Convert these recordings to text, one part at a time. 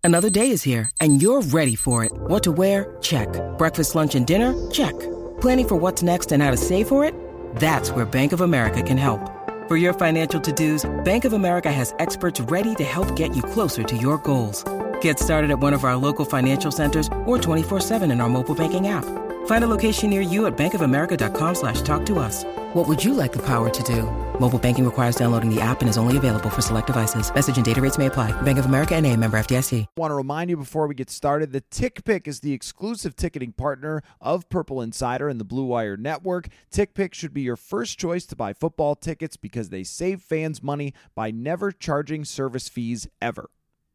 Another day is here, and you're ready for it. What to wear? Check. Breakfast, lunch, and dinner? Check. Planning for what's next and how to save for it? That's where Bank of America can help. For your financial to-dos, Bank of America has experts ready to help get you closer to your goals. Get started at one of our local financial centers or 24/7 in our mobile banking app. Find a location near you at bankofamerica.com/talktous. What would you like the power to do? Mobile banking requires downloading the app and is only available for select devices. Message and data rates may apply. Bank of America N.A., member FDIC. I want to remind you before we get started that TickPick is the exclusive ticketing partner of Purple Insider and the Blue Wire Network. TickPick should be your first choice to buy football tickets because they save fans money by never charging service fees ever.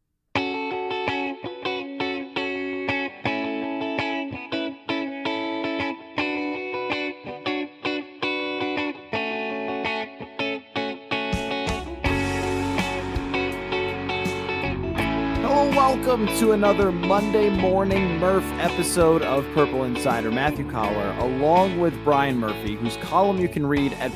Welcome to another Monday Morning Murph episode of Purple Insider. Matthew Collar, along with Brian Murphy, whose column you can read at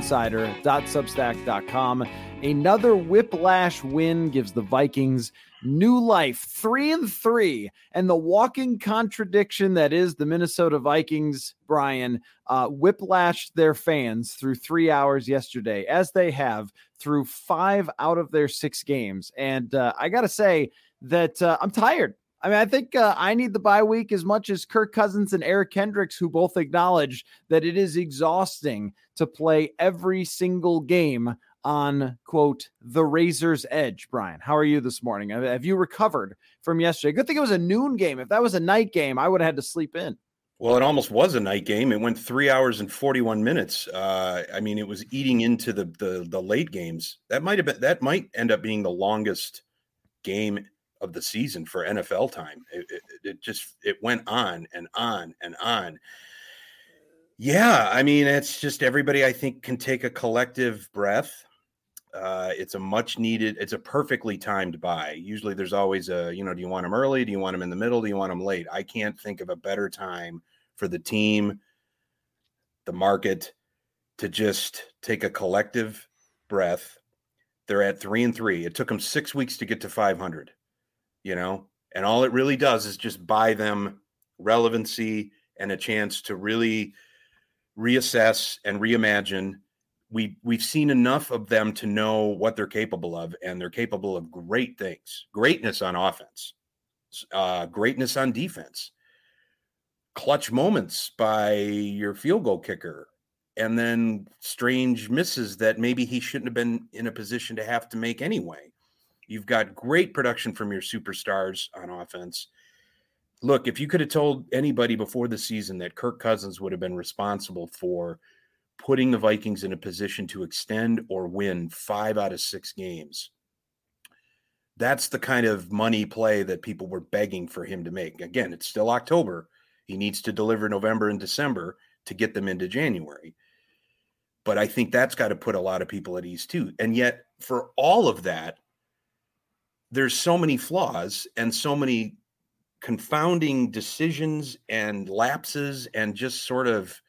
purpleinsider.substack.com. Another whiplash win gives the Vikings new life, 3-3, and the walking contradiction that is the Minnesota Vikings, Brian, whiplashed their fans through 3 hours yesterday, as they have through 5 out of their 6 games. And I got to say, that I'm tired. I mean, I think I need the bye week as much as Kirk Cousins and Eric Kendricks, who both acknowledge that it is exhausting to play every single game on, quote, the razor's edge. Brian, how are you this morning? Have you recovered from yesterday? Good thing it was a noon game. If that was a night game, I would have had to sleep in. Well, it almost was a night game. It went 3 hours and 41 minutes. I mean, it was eating into the late games. That might end up being the longest game of the season for NFL time. It went on and on and on. Yeah, I mean, it's just everybody, I think, can take a collective breath. It's a perfectly timed bye. Usually there's always do you want them early? Do you want them in the middle? Do you want them late? I can't think of a better time for the team, the market, to just take a collective breath. They're at 3-3. It took them 6 weeks to get to 500. And all it really does is just buy them relevancy and a chance to really reassess and reimagine. We've seen enough of them to know what they're capable of, and they're capable of great things. Greatness on offense, greatness on defense, clutch moments by your field goal kicker, and then strange misses that maybe he shouldn't have been in a position to have to make anyway. You've got great production from your superstars on offense. Look, if you could have told anybody before the season that Kirk Cousins would have been responsible for putting the Vikings in a position to extend or win 5 out of 6 games, that's the kind of money play that people were begging for him to make. Again, it's still October. He needs to deliver November and December to get them into January. But I think that's got to put a lot of people at ease too. And yet, for all of that, there's so many flaws and so many confounding decisions and lapses and just sort of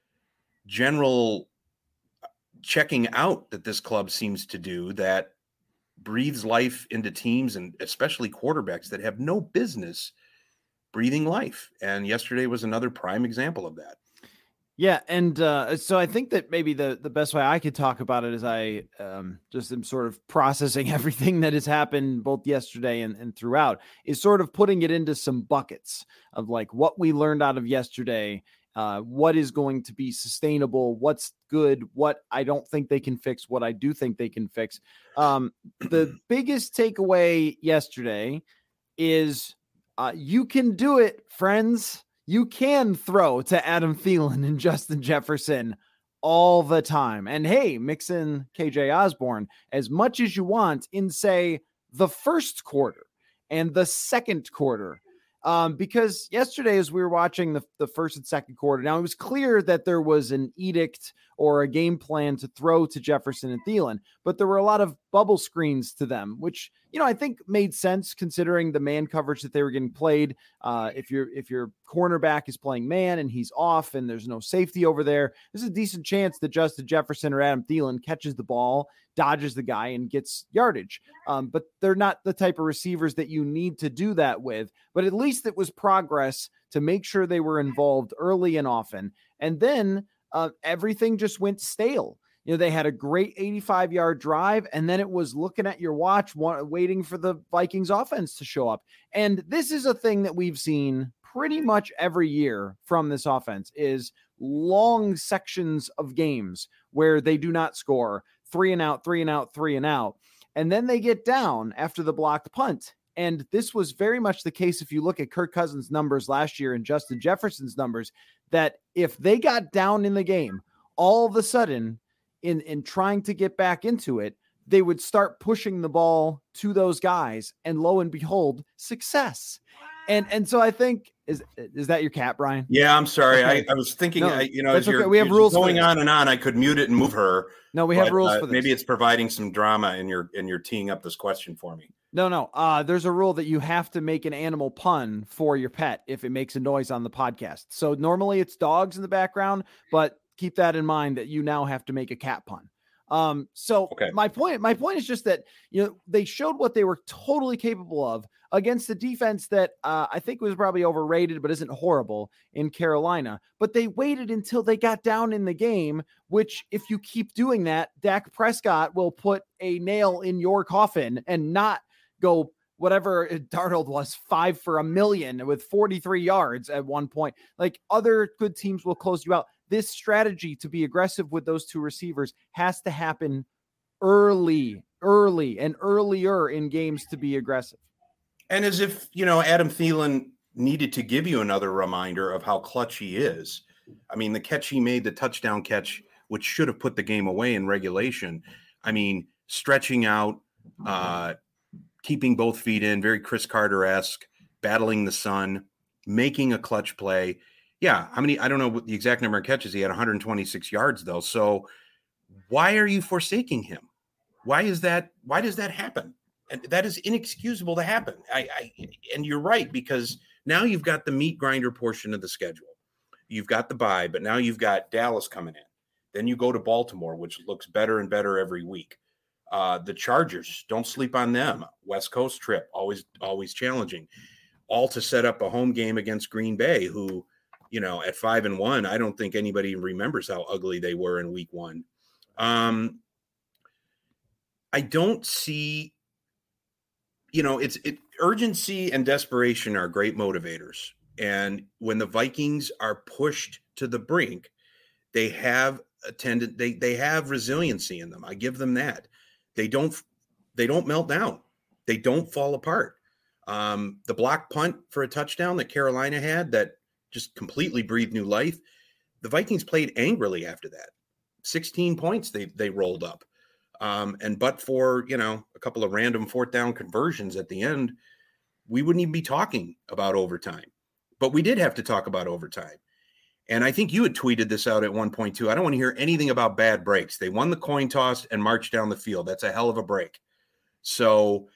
general checking out that this club seems to do that breathes life into teams, and especially quarterbacks that have no business breathing life. And yesterday was another prime example of that. Yeah, and so I think that maybe the best way I could talk about it is I just am sort of processing everything that has happened both yesterday and throughout, is sort of putting it into some buckets of like what we learned out of yesterday, what is going to be sustainable, what's good, what I don't think they can fix, what I do think they can fix. The biggest takeaway yesterday is you can do it, friends. You can throw to Adam Thielen and Justin Jefferson all the time. And hey, mix in KJ Osborne as much as you want in, say, the first quarter and the second quarter. Because yesterday, as we were watching the first and second quarter, now it was clear that there was an edict or a game plan to throw to Jefferson and Thielen, but there were a lot of bubble screens to them, which, I think made sense considering the man coverage that they were getting played. If your cornerback is playing man and he's off and there's no safety over there, there's a decent chance that Justin Jefferson or Adam Thielen catches the ball, dodges the guy, and gets yardage. But they're not the type of receivers that you need to do that with. But at least it was progress to make sure they were involved early and often. And then everything just went stale. They had a great 85-yard drive, and then it was looking at your watch, waiting for the Vikings offense to show up. And this is a thing that we've seen pretty much every year from this offense, is long sections of games where they do not score, 3 and out, 3 and out, 3 and out. And then they get down after the blocked punt. And this was very much the case if you look at Kirk Cousins' numbers last year and Justin Jefferson's numbers, that if they got down in the game, all of a sudden, in trying to get back into it, they would start pushing the ball to those guys, and lo and behold, success. And so I think, is that your cat, Brian? Yeah, I'm sorry. Okay. I was thinking, no, as okay. We have rules going on and on, I could mute it and move her. No, we have rules for this. Maybe it's providing some drama in your teeing up this question for me. No. There's a rule that you have to make an animal pun for your pet if it makes a noise on the podcast. So normally it's dogs in the background, but keep that in mind that you now have to make a cat pun. Okay. My point is just that, they showed what they were totally capable of against the defense that I think was probably overrated, but isn't horrible in Carolina. But they waited until they got down in the game, which if you keep doing that, Dak Prescott will put a nail in your coffin and not go whatever Darnold was, 5 for $1 million with 43 yards at one point. Like, other good teams will close you out. This strategy to be aggressive with those two receivers has to happen early and earlier in games to be aggressive. And as if, Adam Thielen needed to give you another reminder of how clutch he is. I mean, the catch he made, the touchdown catch, which should have put the game away in regulation. I mean, stretching out, keeping both feet in, very Chris Carter-esque, battling the sun, making a clutch play. Yeah, I don't know what the exact number of catches. He had 126 yards, though. So why are you forsaking him? Why does that happen? And that is inexcusable to happen. And you're right, because now you've got the meat grinder portion of the schedule. You've got the bye, but now you've got Dallas coming in. Then you go to Baltimore, which looks better and better every week. The Chargers, don't sleep on them. West Coast trip, always challenging. All to set up a home game against Green Bay, who, at 5-1, I don't think anybody remembers how ugly they were in week 1. I don't see, urgency and desperation are great motivators. And when the Vikings are pushed to the brink, they have they have resiliency in them. I give them that. They don't melt down. They don't fall apart. The block punt for a touchdown that Carolina had that just completely breathed new life. The Vikings played angrily after that. 16 points they rolled up. But for, a couple of random 4th down conversions at the end, we wouldn't even be talking about overtime. But we did have to talk about overtime. And I think you had tweeted this out at one point too. I don't want to hear anything about bad breaks. They won the coin toss and marched down the field. That's a hell of a break. So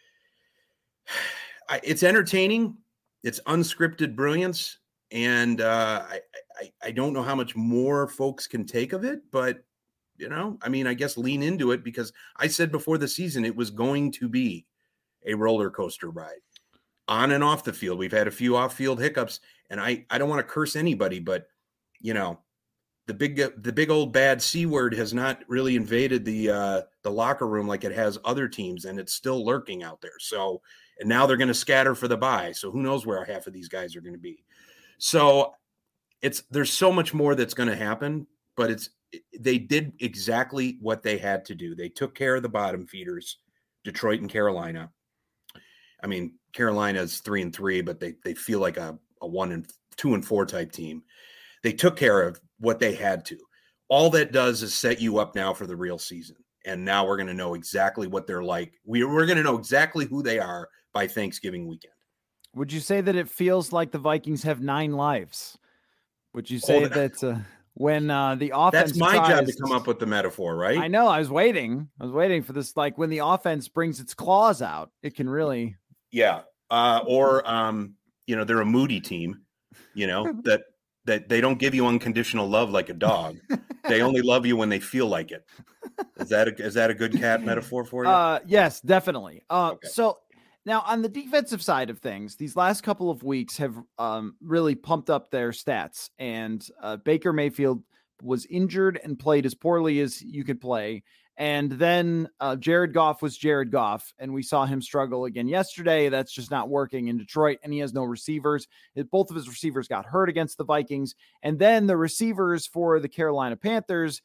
it's entertaining. It's unscripted brilliance. And I don't know how much more folks can take of it, but I guess lean into it, because I said before the season it was going to be a roller coaster ride on and off the field. We've had a few off-field hiccups, and I don't want to curse anybody, but the big old bad C word has not really invaded the locker room like it has other teams, and it's still lurking out there. So, and now they're going to scatter for the bye. So who knows where half of these guys are going to be. So there's so much more that's going to happen, but they did exactly what they had to do. They took care of the bottom feeders, Detroit and Carolina. I mean, Carolina's 3-3, but they feel like a 2-4 type team. They took care of what they had to. All that does is set you up now for the real season. And now we're going to know exactly what they're like. We're going to know exactly who they are by Thanksgiving weekend. Would you say that it feels like the Vikings have 9 lives? Would you say that when the offense. That's my job to come up with the metaphor, right? I know. I was waiting for this. Like when the offense brings its claws out, it can really. Yeah. Or they're a moody team, that they don't give you unconditional love like a dog. They only love you when they feel like it. Is that a good cat metaphor for you? Yes, definitely. Okay. So now on the defensive side of things, these last couple of weeks have really pumped up their stats, and Baker Mayfield was injured and played as poorly as you could play. And then Jared Goff was Jared Goff, and we saw him struggle again yesterday. That's just not working in Detroit, and he has no receivers. Both of his receivers got hurt against the Vikings. And then the receivers for the Carolina Panthers,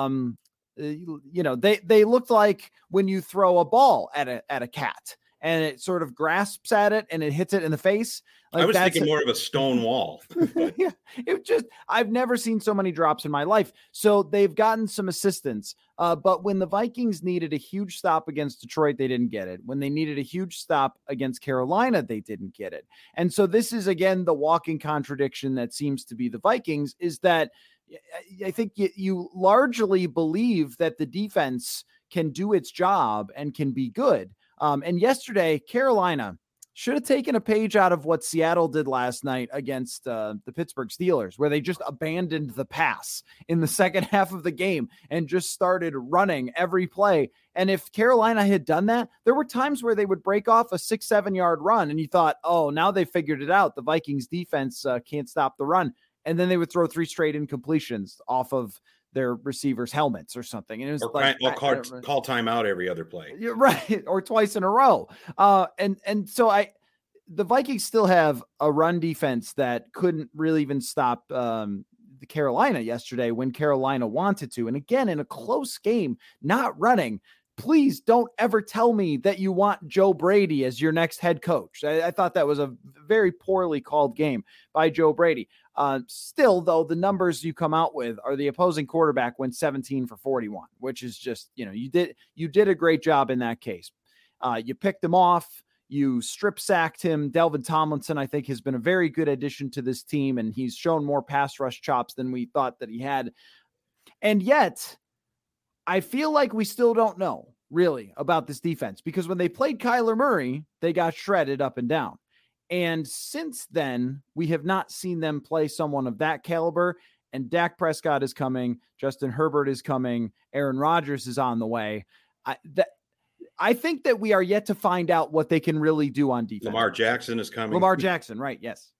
they looked like when you throw a ball at a cat and it sort of grasps at it and it hits it in the face. Like I was thinking more of a stone wall. Yeah, I've never seen so many drops in my life. So they've gotten some assistance. But when the Vikings needed a huge stop against Detroit, they didn't get it. When they needed a huge stop against Carolina, they didn't get it. And so this is, again, the walking contradiction that seems to be the Vikings, is that I think you largely believe that the defense can do its job and can be good. And yesterday, Carolina should have taken a page out of what Seattle did last night against the Pittsburgh Steelers, where they just abandoned the pass in the second half of the game and just started running every play. And if Carolina had done that, there were times where they would break off a 6-7 yard run and you thought, oh, now they figured it out. The Vikings defense can't stop the run. And then they would throw 3 straight incompletions off of their receivers' helmets or something. And it was call timeout every other play. You're right. Or twice in a row. And so the Vikings still have a run defense that couldn't really even stop the Carolina yesterday when Carolina wanted to. And again, in a close game, not running. Please don't ever tell me that you want Joe Brady as your next head coach. I thought that was a very poorly called game by Joe Brady. Still, though, the numbers you come out with are the opposing quarterback went 17 for 41, which is just, you did a great job in that case. You picked him off. You strip sacked him. Delvin Tomlinson, I think, has been a very good addition to this team, and he's shown more pass rush chops than we thought that he had. And yet, I feel like we still don't know really about this defense, because when they played Kyler Murray, they got shredded up and down. And since then, we have not seen them play someone of that caliber. And Dak Prescott is coming. Justin Herbert is coming. Aaron Rodgers is on the way. I think that we are yet to find out what they can really do on defense. Lamar Jackson is coming. Lamar Jackson, right? Yes.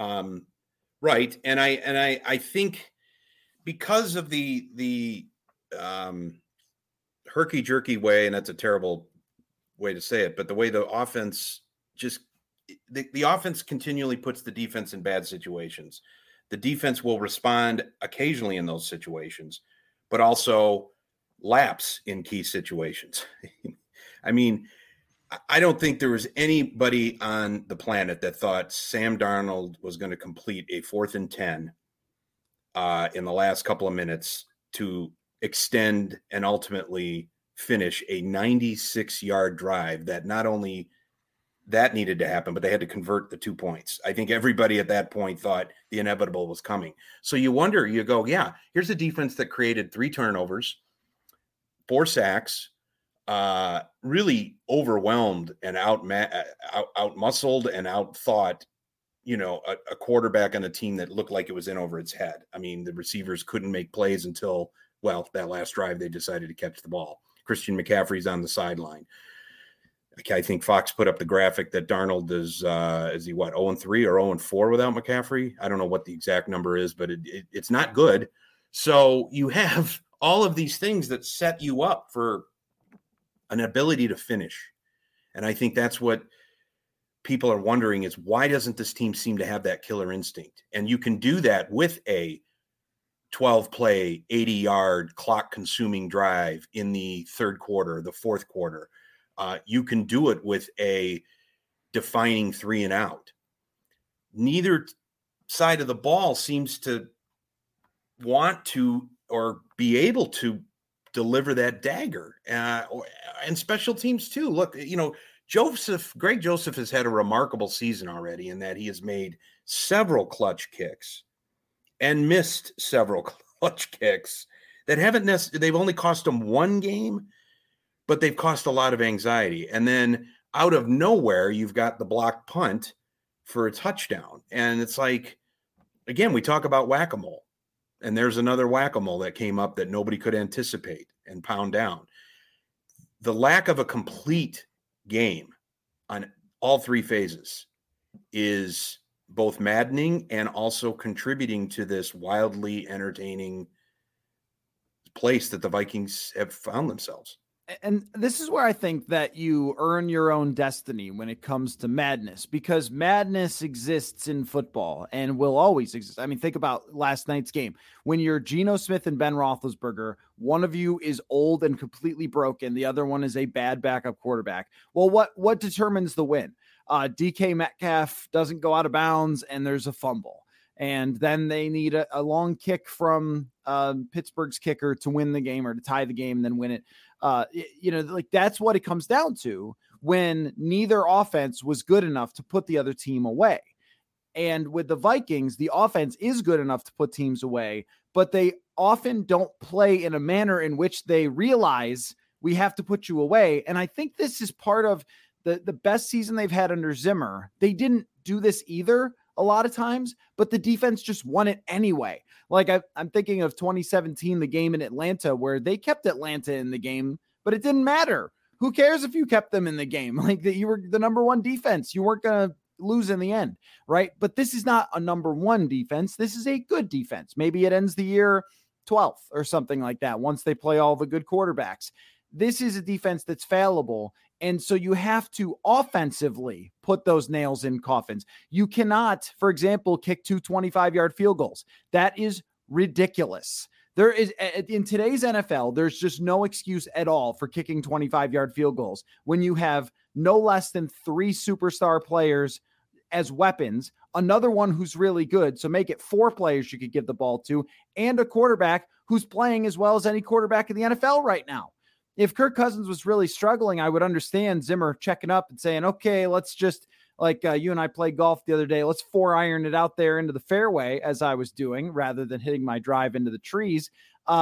Right. And I think because of the herky-jerky way, and that's a terrible way to say it, but the way the offense the offense continually puts the defense in bad situations. The defense will respond occasionally in those situations, but also lapse in key situations. I mean, I don't think there was anybody on the planet that thought Sam Darnold was going to complete a 4th and 10 in the last couple of minutes to extend and ultimately finish a 96-yard drive that not only that needed to happen, but they had to convert the 2 points. I think everybody at that point thought the inevitable was coming. So you wonder, you go, yeah, here's a defense that created 3 turnovers, 4 sacks, really overwhelmed and out-muscled and out-thought, a quarterback on a team that looked like it was in over its head. I mean, the receivers couldn't make plays until, that last drive they decided to catch the ball. Christian McCaffrey's on the sideline. I think Fox put up the graphic that Darnold is he 0-3 or 0-4 without McCaffrey? I don't know what the exact number is, but it's not good. So you have all of these things that set you up for an ability to finish. And I think that's what people are wondering is, why doesn't this team seem to have that killer instinct? And you can do that with a 12-play, 80-yard, clock-consuming drive in the third quarter, the fourth quarter. You can do it with a defining 3 and out. Neither side of the ball seems to want to or be able to deliver that dagger. And special teams too. Look, Greg Joseph has had a remarkable season already in that he has made several clutch kicks and missed several clutch kicks that haven't necessarily, they've only cost them one game, but they've cost a lot of anxiety. And then out of nowhere, you've got the blocked punt for a touchdown. And it's like, again, we talk about whack-a-mole, and there's another whack-a-mole that came up that nobody could anticipate and pound down. The lack of a complete game on all three phases is both maddening and also contributing to this wildly entertaining place that the Vikings have found themselves. And this is where I think that you earn your own destiny when it comes to madness, because madness exists in football and will always exist. I mean, think about last night's game. When you're Geno Smith and Ben Roethlisberger, one of you is old and completely broken. The other one is a bad backup quarterback. Well, what determines the win? DK Metcalf doesn't go out of bounds and there's a fumble. And then they need a long kick from Pittsburgh's kicker to win the game or to tie the game and then win it. Like that's what it comes down to when neither offense was good enough to put the other team away. And with the Vikings, the offense is good enough to put teams away, but they often don't play in a manner in which they realize we have to put you away. And I think this is part of the best season they've had under Zimmer. They didn't do this either a lot of times, but the defense just won it anyway. Like I'm thinking of 2017, the game in Atlanta where they kept Atlanta in the game, but it didn't matter. Who cares if you kept them in the game? Like that you were the number one defense. You weren't going to lose in the end, right? But this is not a number one defense. This is a good defense. Maybe it ends the year 12th or something like that once they play all the good quarterbacks. This is a defense that's fallible. And so you have to offensively put those nails in coffins. You cannot, for example, kick 2 25-yard field goals. That is ridiculous. There is, in today's NFL, there's just no excuse at all for kicking 25-yard field goals when you have no less than 3 superstar players as weapons, another one who's really good. So make it 4 players you could give the ball to, and a quarterback who's playing as well as any quarterback in the NFL right now. If Kirk Cousins was really struggling, I would understand Zimmer checking up and saying, okay, let's just, like you and I played golf the other day, let's 4-iron it out there into the fairway as I was doing rather than hitting my drive into the trees.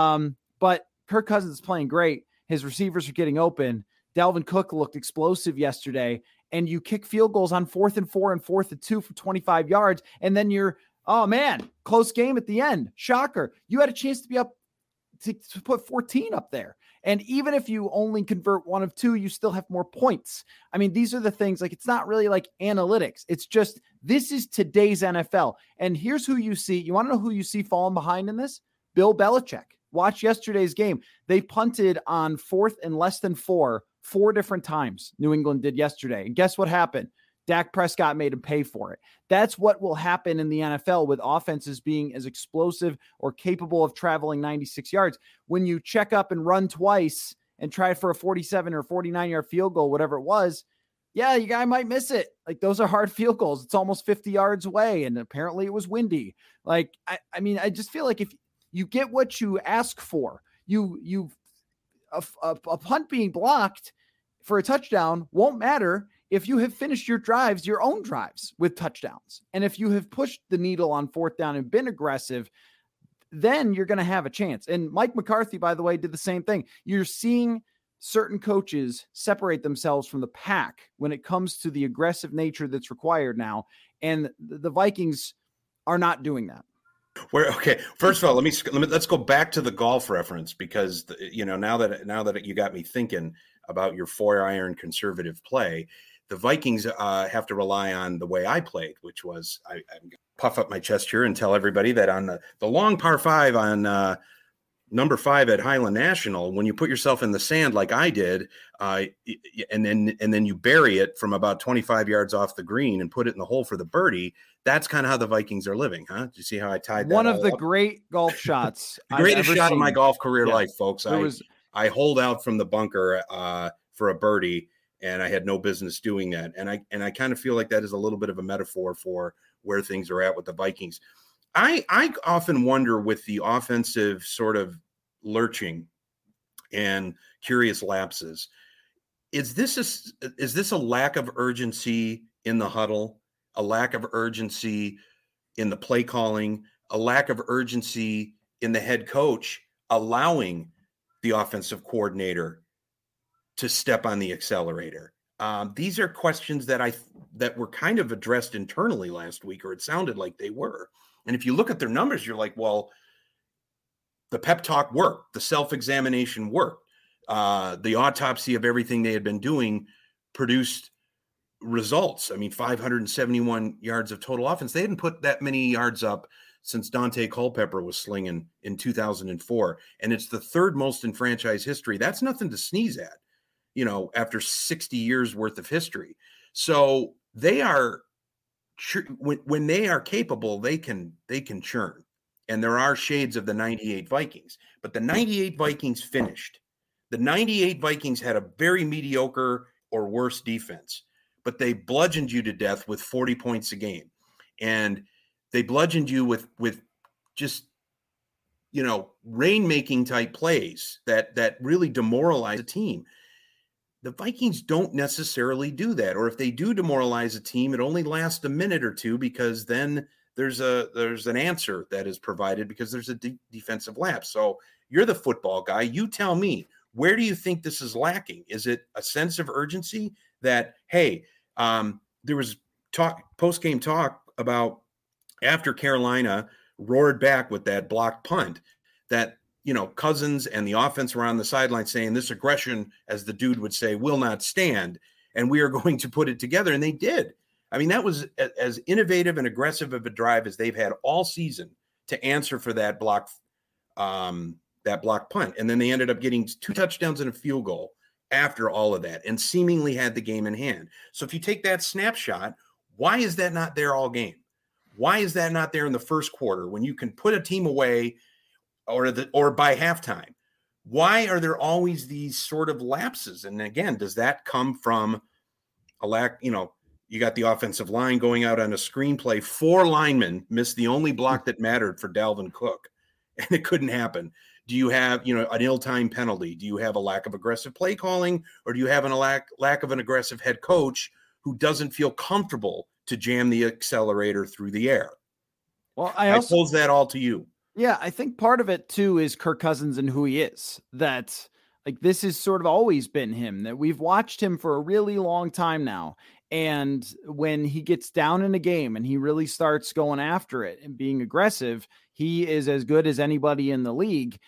But Kirk Cousins is playing great. His receivers are getting open. Dalvin Cook looked explosive yesterday, and you kick field goals on 4th and 4 and 4th and 2 for 25 yards. And then you're, oh man, close game at the end. Shocker. You had a chance to be up to put 14 up there. And even if you only convert 1 of 2, you still have more points. I mean, these are the things, like, it's not really like analytics. It's just, this is today's NFL. And here's who you see. You want to know who you see falling behind in this? Bill Belichick. Watch yesterday's game. They punted on 4th and less than 4 different times. New England did yesterday. And guess what happened? Dak Prescott made him pay for it. That's what will happen in the NFL with offenses being as explosive or capable of traveling 96 yards. When you check up and run twice and try for a 47 or 49-yard field goal, whatever it was, yeah, you guy might miss it. Like, those are hard field goals. It's almost 50 yards away, and apparently it was windy. Like, I mean, I just feel like if you get what you ask for, a punt being blocked for a touchdown won't matter if you have finished your drives, your own drives, with touchdowns. And if you have pushed the needle on 4th down and been aggressive, then you're going to have a chance. And Mike McCarthy, by the way, did the same thing. You're seeing certain coaches separate themselves from the pack when it comes to the aggressive nature that's required now. And the Vikings are not doing that. Okay. First of all, let's go back to the golf reference, because now that you got me thinking about your 4-iron conservative play, the Vikings have to rely on the way I played, which was I puff up my chest here and tell everybody that on the long par 5 on number 5 at Highland National, when you put yourself in the sand like I did, and then you bury it from about 25 yards off the green and put it in the hole for the birdie. That's kind of how the Vikings are living, huh? Do you see how I tied that? One of the great golf shots, the greatest shot of my golf career life, folks. I hold out from the bunker for a birdie, and I had no business doing that. And I kind of feel like that is a little bit of a metaphor for where things are at with the Vikings. I often wonder, with the offensive sort of lurching and curious lapses, is this a lack of urgency in the huddle, a lack of urgency in the play calling, a lack of urgency in the head coach allowing the offensive coordinator to step on the accelerator? These are questions that were kind of addressed internally last week, or it sounded like they were. And if you look at their numbers, you're like, well, the pep talk worked, the self-examination worked, the autopsy of everything they had been doing produced results. I mean, 571 yards of total offense. They hadn't put that many yards up since Dante Culpepper was slinging in 2004. And it's the third most in franchise history. That's nothing to sneeze at, after 60 years worth of history. So they are, when they are capable, they can churn. And there are shades of the 98 Vikings, but the 98 Vikings finished. The 98 Vikings had a very mediocre or worse defense, but they bludgeoned you to death with 40 points a game. And they bludgeoned you with just, rainmaking type plays that really demoralize a team. The Vikings don't necessarily do that. Or if they do demoralize a team, it only lasts a minute or two, because then there's an answer that is provided because there's a defensive lapse. So you're the football guy. You tell me, where do you think this is lacking? Is it a sense of urgency that, hey, there was post-game talk about after Carolina roared back with that blocked punt that, Cousins and the offense were on the sideline saying this aggression, as the dude would say, will not stand, and we are going to put it together. And they did. I mean, that was as innovative and aggressive of a drive as they've had all season to answer for that block punt. And then they ended up getting 2 touchdowns and a field goal after all of that, and seemingly had the game in hand. So if you take that snapshot, why is that not there all game? Why is that not there in the first quarter when you can put a team away or by halftime? Why are there always these sort of lapses? And again, does that come from a lack, you got the offensive line going out on a screenplay. 4 linemen missed the only block that mattered for Dalvin Cook, and it couldn't happen. Do you have, an ill-timed penalty? Do you have a lack of aggressive play calling, or do you have a lack of an aggressive head coach who doesn't feel comfortable to jam the accelerator through the air? Well, I pose that all to you. Yeah, I think part of it too is Kirk Cousins and who he is. That this has sort of always been him, that we've watched him for a really long time now. And when he gets down in a game and he really starts going after it and being aggressive, he is as good as anybody in the league.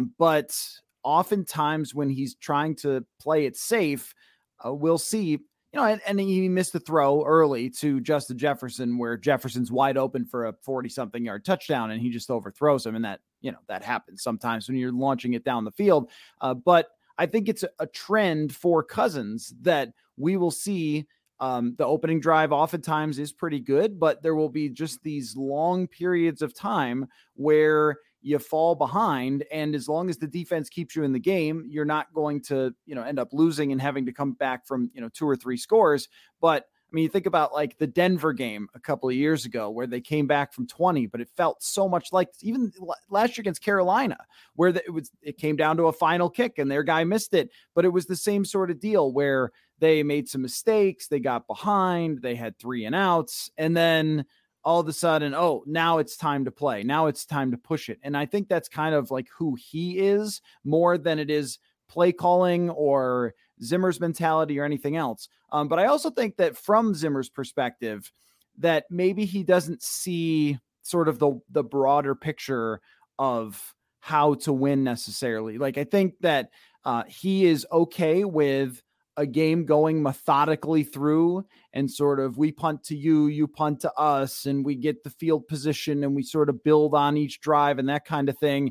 But oftentimes when he's trying to play it safe, we'll see, and he missed the throw early to Justin Jefferson, where Jefferson's wide open for a 40-something yard touchdown, and he just overthrows him. And that, that happens sometimes when you're launching it down the field. But I think it's a trend for Cousins that we will see. The opening drive oftentimes is pretty good, but there will be just these long periods of time where you fall behind. And as long as the defense keeps you in the game, you're not going to, end up losing and having to come back from, 2 or 3 scores. But I mean, you think about like the Denver game a couple of years ago where they came back from 20, but it felt so much like even last year against Carolina, where it came down to a final kick and their guy missed it. But it was the same sort of deal where they made some mistakes, they got behind, they had 3 and outs, and then all of a sudden, now it's time to play. Now it's time to push it. And I think that's kind of like who he is more than it is play calling or Zimmer's mentality or anything else. But I also think that from Zimmer's perspective, that maybe he doesn't see sort of the broader picture of how to win necessarily. Like, I think that he is okay with a game going methodically through and sort of, we punt to you, you punt to us, and we get the field position and we sort of build on each drive and that kind of thing.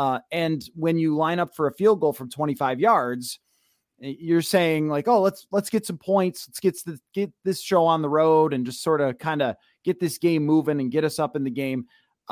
And when you line up for a field goal from 25 yards, you're saying like, let's get some points. Let's get this show on the road and just sort of kind of get this game moving and get us up in the game.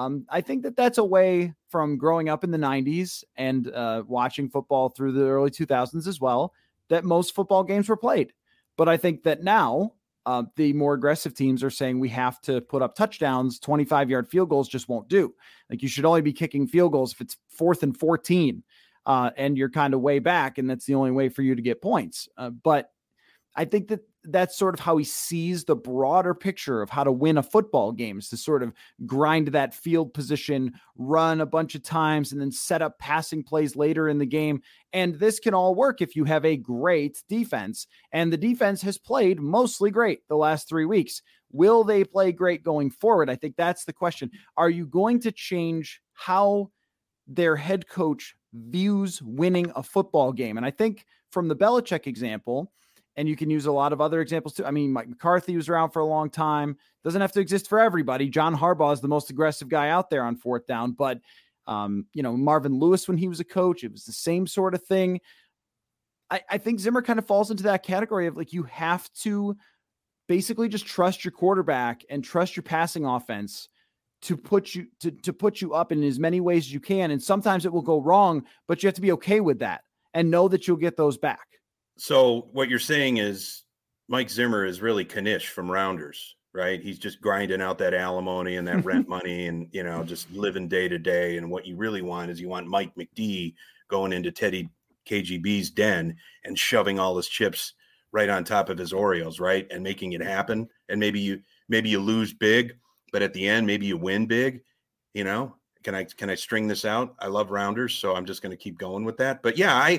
I think that that's away from growing up in the 90s and watching football through the early 2000s as well, that most football games were played. But I think that now the more aggressive teams are saying we have to put up touchdowns. 25-yard field goals just won't do. Like, you should only be kicking field goals if it's 4th and 14 and you're kind of way back, and that's the only way for you to get points. But I think that that's sort of how he sees the broader picture of how to win a football game, is to sort of grind that field position, run a bunch of times, and then set up passing plays later in the game. And this can all work if you have a great defense. And the defense has played mostly great the last 3 weeks. Will they play great going forward? I think that's the question. Are you going to change how their head coach views winning a football game? And I think from the Belichick example, and you can use a lot of other examples too. I mean, Mike McCarthy was around for a long time. Doesn't have to exist for everybody. John Harbaugh is the most aggressive guy out there on fourth down. But, Marvin Lewis, when he was a coach, it was the same sort of thing. I think Zimmer kind of falls into that category of like, you have to basically just trust your quarterback and trust your passing offense to put you to put you up in as many ways as you can. And sometimes it will go wrong, but you have to be okay with that and know that you'll get those back. So what you're saying is Mike Zimmer is really Knish from Rounders, right? He's just grinding out that alimony and that rent money and, just living day to day. And what you really want is you want Mike McD going into Teddy KGB's den and shoving all his chips right on top of his Oreos, right? And making it happen. And maybe you lose big, but at the end, maybe you win big. Can I string this out? I love Rounders, so I'm just going to keep going with that. But yeah,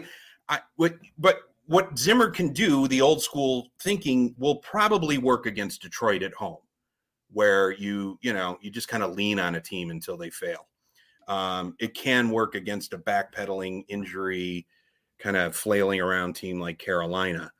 what Zimmer can do, the old school thinking, will probably work against Detroit at home, where you just kind of lean on a team until they fail. It can work against a backpedaling, injury, kind of flailing around team like Carolina.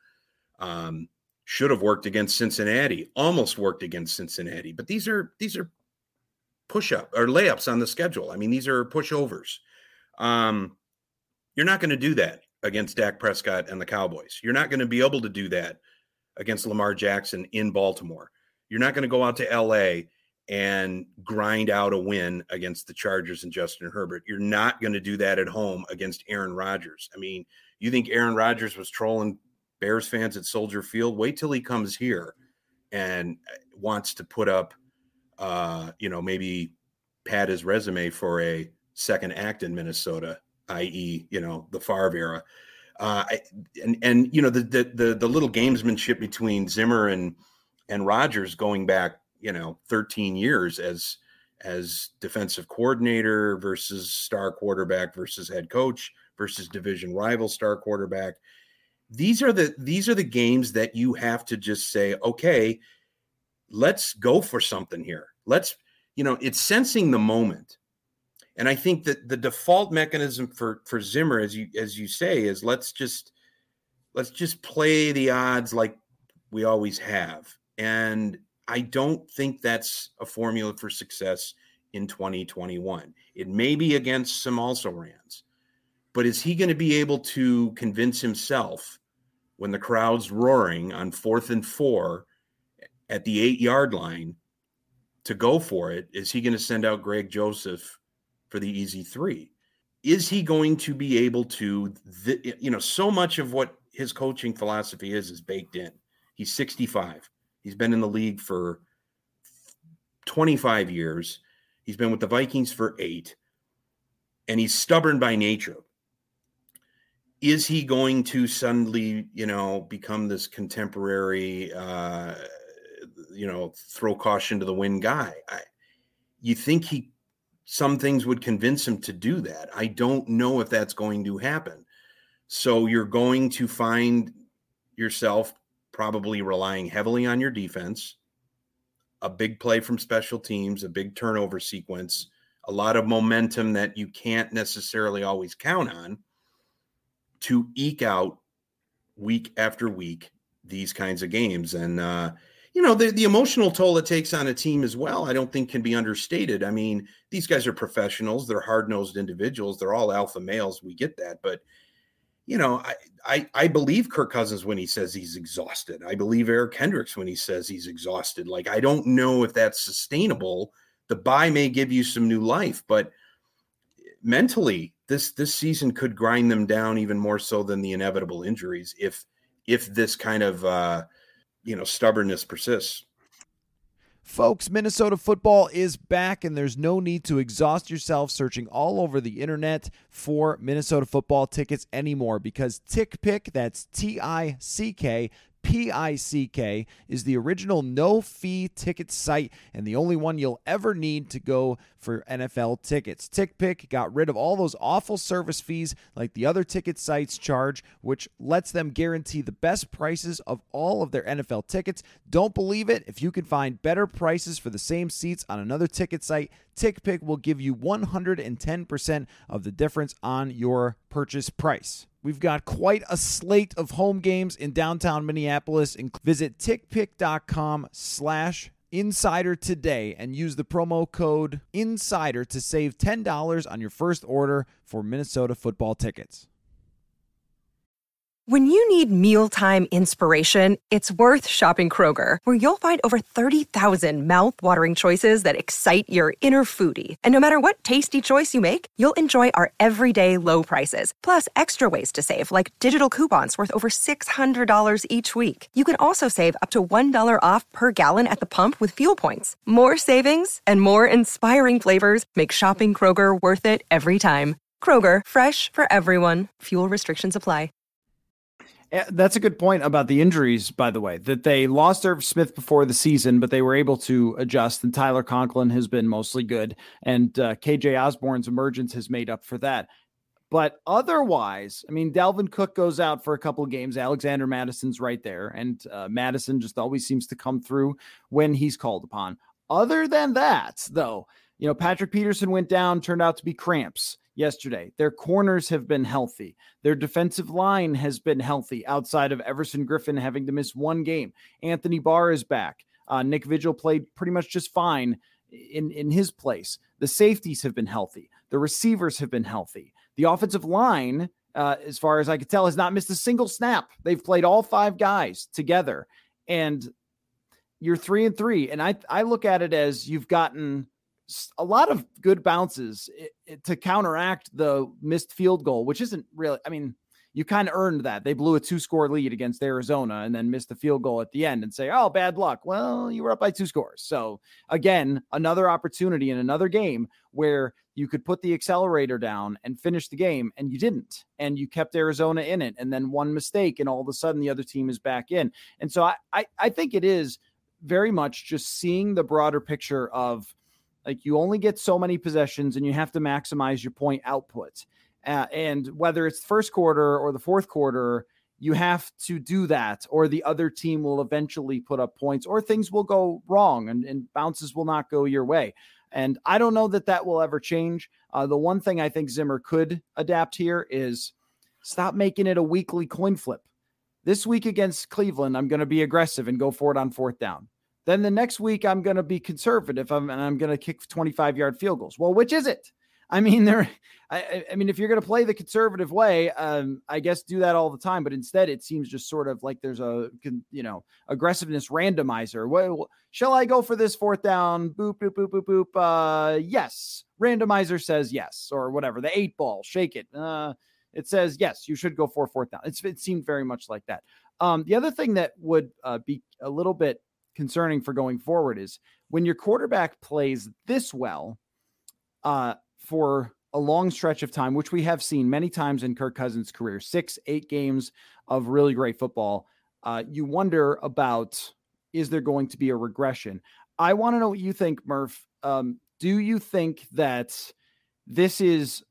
Should have worked against Cincinnati, almost worked against Cincinnati, but these are push-up or layups on the schedule. I mean, these are pushovers. You're not going to do that against Dak Prescott and the Cowboys. You're not going to be able to do that against Lamar Jackson in Baltimore. You're not going to go out to LA and grind out a win against the Chargers and Justin Herbert. You're not going to do that at home against Aaron Rodgers. I mean, you think Aaron Rodgers was trolling Bears fans at Soldier Field? Wait till he comes here and wants to put up, maybe pad his resume for a second act in Minnesota, i.e., the Favre era. The little gamesmanship between Zimmer and Rodgers going back, 13 years as defensive coordinator versus star quarterback versus head coach versus division rival star quarterback. These are the games that you have to just say, okay, let's go for something here. It's sensing the moment. And I think that the default mechanism for Zimmer, as you say, is let's just play the odds like we always have. And I don't think that's a formula for success in 2021. It may be against some also-rans, but is he going to be able to convince himself when the crowd's roaring on 4th and 4 at the 8-yard line to go for it? Is he going to send out Greg Joseph for the easy 3? Is he going to be able to, so much of what his coaching philosophy is baked in. He's 65. He's been in the league for 25 years. He's been with the Vikings for 8, and he's stubborn by nature. Is he going to suddenly, become this contemporary, throw caution to the wind guy? You think some things would convince him to do that. I don't know if that's going to happen. So you're going to find yourself probably relying heavily on your defense, a big play from special teams, a big turnover sequence, a lot of momentum that you can't necessarily always count on to eke out week after week these kinds of games. And, the emotional toll it takes on a team as well, I don't think can be understated. I mean, these guys are professionals. They're hard-nosed individuals. They're all alpha males. We get that. But, I believe Kirk Cousins when he says he's exhausted. I believe Eric Hendricks when he says he's exhausted. Like, I don't know if that's sustainable. The bye may give you some new life, but mentally, this season could grind them down even more so than the inevitable injuries if this kind of stubbornness persists. Folks, Minnesota football is back, and there's no need to exhaust yourself searching all over the internet for Minnesota football tickets anymore, because TickPick, that's TickPick, PICK is the original no-fee ticket site and the only one you'll ever need to go for NFL tickets. TickPick got rid of all those awful service fees like the other ticket sites charge, which lets them guarantee the best prices of all of their NFL tickets. Don't believe it? If you can find better prices for the same seats on another ticket site, TickPick will give you 110% of the difference on your purchase price. We've got quite a slate of home games in downtown Minneapolis. Visit tickpick.com/insider today and use the promo code INSIDER to save $10 on your first order for Minnesota football tickets. When you need mealtime inspiration, it's worth shopping Kroger, where you'll find over 30,000 mouth-watering choices that excite your inner foodie. And no matter what tasty choice you make, you'll enjoy our everyday low prices, plus extra ways to save, like digital coupons worth over $600 each week. You can also save up to $1 off per gallon at the pump with fuel points. More savings and more inspiring flavors make shopping Kroger worth it every time. Kroger, fresh for everyone. Fuel restrictions apply. That's a good point about the injuries, by the way, that they lost Irv Smith before the season, but they were able to adjust, and Tyler Conklin has been mostly good, and KJ Osborne's emergence has made up for that. But otherwise, I mean, Dalvin Cook goes out for a couple of games. Alexander Madison's right there, and Madison just always seems to come through when he's called upon. Other than that, though, Patrick Peterson went down, turned out to be cramps yesterday. Their corners have been healthy. Their defensive line has been healthy outside of Everson Griffin having to miss one game. Anthony Barr is back. Nick Vigil played pretty much just fine in his place. The safeties have been healthy. The receivers have been healthy. The offensive line, as far as I could tell, has not missed a single snap. They've played all five guys together, and you're 3-3. And I look at it as you've gotten a lot of good bounces to counteract the missed field goal, which isn't really, I mean, you kind of earned that. They blew a 2-score lead against Arizona and then missed the field goal at the end and say, oh, bad luck. Well, you were up by 2 scores. So again, another opportunity in another game where you could put the accelerator down and finish the game, and you didn't, and you kept Arizona in it. And then one mistake, and all of a sudden the other team is back in. And so I think it is very much just seeing the broader picture of, like, you only get so many possessions and you have to maximize your point output. And whether it's the first quarter or the fourth quarter, you have to do that, or the other team will eventually put up points, or things will go wrong and bounces will not go your way. And I don't know that will ever change. The one thing I think Zimmer could adapt here is stop making it a weekly coin flip. This week against Cleveland, I'm going to be aggressive and go for it on 4th down. Then the next week, I'm going to be conservative and I'm going to kick 25-yard field goals. Well, which is it? I mean, if you're going to play the conservative way, I guess do that all the time. But instead, it seems just sort of like there's a, aggressiveness randomizer. Well, shall I go for this 4th down? Boop, boop, boop, boop, boop. Yes. Randomizer says yes, or whatever. The 8 ball, shake it. It says, yes, you should go for 4th down. It seemed very much like that. The other thing that would be a little bit concerning for going forward is when your quarterback plays this well for a long stretch of time, which we have seen many times in Kirk Cousins' career, 6-8 games of really great football. You wonder about, is there going to be a regression? I want to know what you think, Murph. Do you think that this is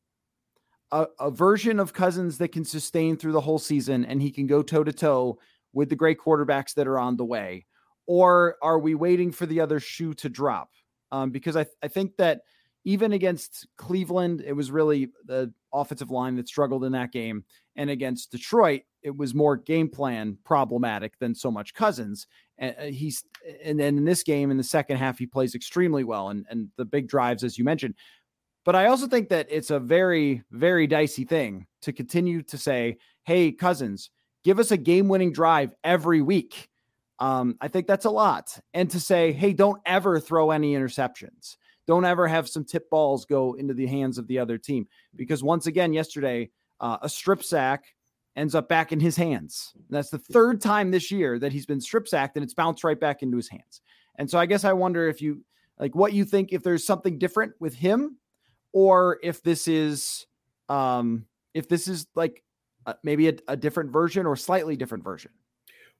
a version of Cousins that can sustain through the whole season and he can go toe to toe with the great quarterbacks that are on the way? Or are we waiting for the other shoe to drop? Because I think that even against Cleveland, it was really the offensive line that struggled in that game. And against Detroit, it was more game plan problematic than so much Cousins. And then in this game, in the second half, he plays extremely well and the big drives, as you mentioned. But I also think that it's a very, very dicey thing to continue to say, hey, Cousins, give us a game-winning drive every week. I think that's a lot. And to say, hey, don't ever throw any interceptions. Don't ever have some tip balls go into the hands of the other team. Because once again, yesterday, a strip sack ends up back in his hands. And that's the 3rd time this year that he's been strip sacked and it's bounced right back into his hands. And so I guess I wonder if you, like, what you think, if there's something different with him, or if this is like maybe a different version or slightly different version.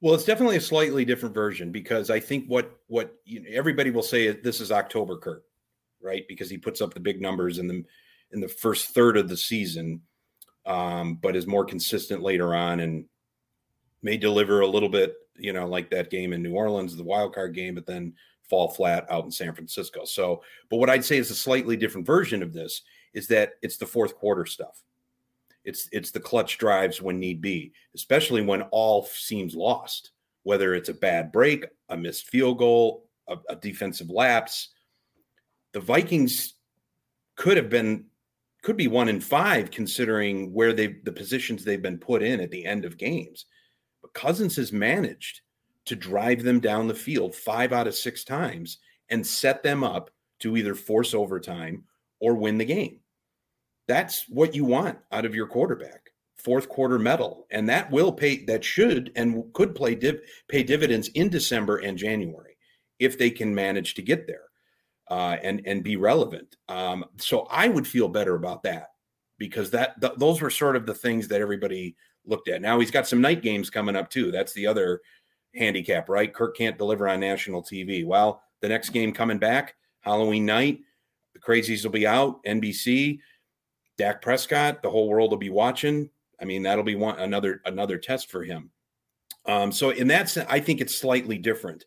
Well, it's definitely a slightly different version because I think what everybody will say is this is October Kirk, right? Because he puts up the big numbers in the first third of the season, but is more consistent later on and may deliver a little bit, like that game in New Orleans, the wild card game, but then fall flat out in San Francisco. So, but what I'd say is a slightly different version of this is that it's the fourth quarter stuff. It's the clutch drives when need be, especially when all seems lost, whether it's a bad break, a missed field goal, a defensive lapse. The Vikings could be 1-5 considering where the positions they've been put in at the end of games. But Cousins has managed to drive them down the field 5 out of 6 times and set them up to either force overtime or win the game. That's what you want out of your quarterback. Fourth quarter medal. And that will pay, that should and could pay dividends in December and January if they can manage to get there and be relevant. So I would feel better about that because those were sort of the things that everybody looked at. Now he's got some night games coming up too. That's the other handicap, right? Kirk can't deliver on national TV. Well, the next game coming back, Halloween night, the Crazies will be out, NBC. Dak Prescott, the whole world will be watching. I mean, that'll be another test for him. So in that sense, I think it's slightly different.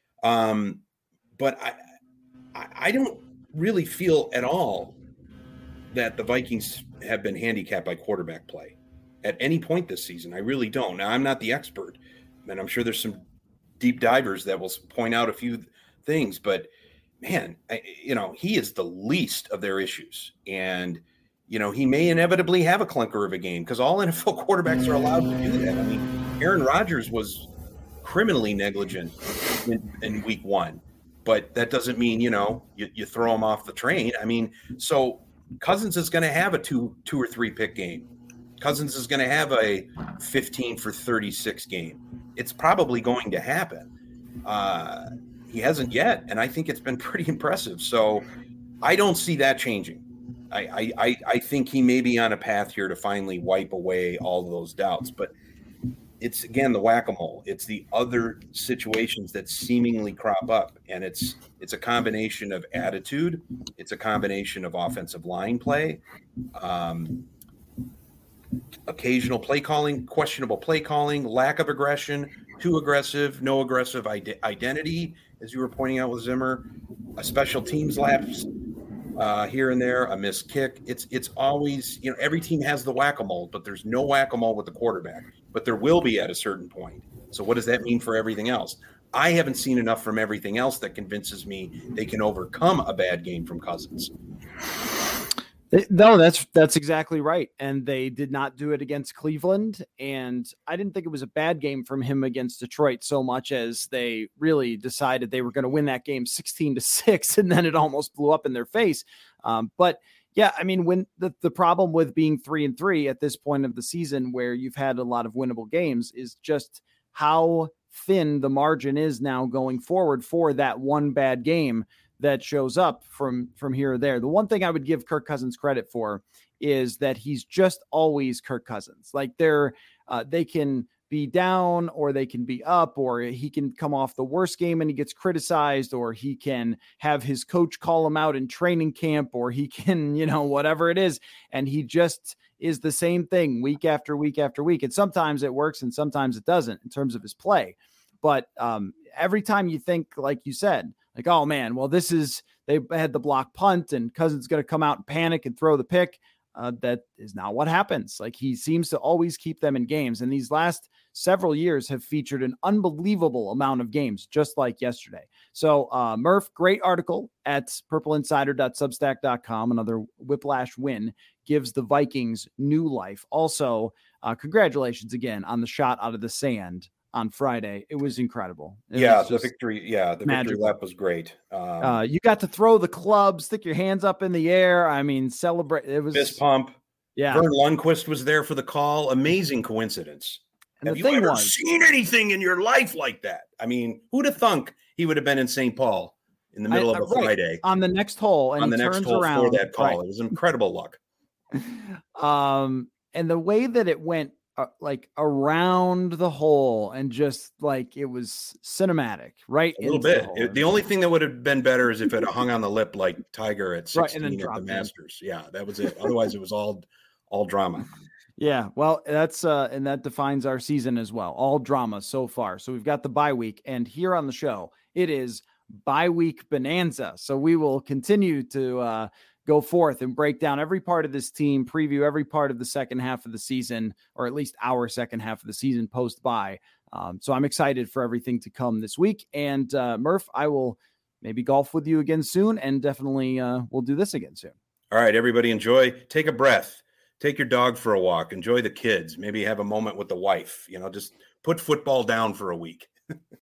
But I don't really feel at all that the Vikings have been handicapped by quarterback play at any point this season. I really don't. Now, I'm not the expert, and I'm sure there's some deep divers that will point out a few things, but man, he is the least of their issues. And he may inevitably have a clunker of a game because all NFL quarterbacks are allowed to do that. I mean, Aaron Rodgers was criminally negligent in week 1, but that doesn't mean, you throw him off the train. I mean, so Cousins is going to have a two or three pick game. Cousins is going to have a 15 for 36 game. It's probably going to happen. He hasn't yet, and I think it's been pretty impressive. So I don't see that changing. I think he may be on a path here to finally wipe away all of those doubts, but it's again the whack-a-mole. It's the other situations that seemingly crop up, and it's a combination of attitude, it's a combination of offensive line play, occasional play calling, questionable play calling, lack of aggression, too aggressive, no aggressive identity, as you were pointing out with Zimmer, a special teams lapse. Here and there, a missed kick. It's always, every team has the whack-a-mole, but there's no whack-a-mole with the quarterback. But there will be at a certain point. So what does that mean for everything else? I haven't seen enough from everything else that convinces me they can overcome a bad game from Cousins. No, that's exactly right. And they did not do it against Cleveland. And I didn't think it was a bad game from him against Detroit so much as they really decided they were going to win that game 16-6. And then it almost blew up in their face. But yeah, I mean, when the problem with being 3-3 at this point of the season, where you've had a lot of winnable games, is just how thin the margin is now going forward for that one bad game that shows up from here or there. The one thing I would give Kirk Cousins credit for is that he's just always Kirk Cousins. Like they can be down or they can be up, or he can come off the worst game and he gets criticized, or he can have his coach call him out in training camp, or he can, whatever it is. And he just is the same thing week after week after week. And sometimes it works and sometimes it doesn't in terms of his play. But every time you think, like you said, like, oh man, well, they had the block punt and Cousins going to come out and panic and throw the pick. That is not what happens. Like, he seems to always keep them in games. And these last several years have featured an unbelievable amount of games, just like yesterday. So Murph, great article at purpleinsider.substack.com. Another whiplash win gives the Vikings new life. Also, congratulations again on the shot out of the sand on Friday. It was incredible. The victory lap was great. You got to throw the club, stick your hands up in the air. I mean, celebrate. It was fist pump. Yeah. Vern Lundquist was there for the call. Amazing coincidence. And Have you ever seen anything in your life like that? I mean, who'd have thunk he would have been in St. Paul in the middle of a Friday on the next hole, and on the next hole around for that call. Right. It was incredible luck. And the way that it went like around the hole, and just like it was cinematic, right? A little bit. The only thing that would have been better is if it hung on the lip like Tiger at 16 at the Masters. Yeah, that was it. Otherwise, it was all drama. Yeah, well, that's and that defines our season as well. All drama so far. So we've got the bye week, and here on the show, it is bye week bonanza. So we will continue to go forth and break down every part of this team, preview every part of the second half of the season, or at least our second half of the season post bye. So I'm excited for everything to come this week. And Murph, I will maybe golf with you again soon, and definitely we'll do this again soon. All right, everybody, enjoy. Take a breath. Take your dog for a walk. Enjoy the kids. Maybe have a moment with the wife. Just put football down for a week.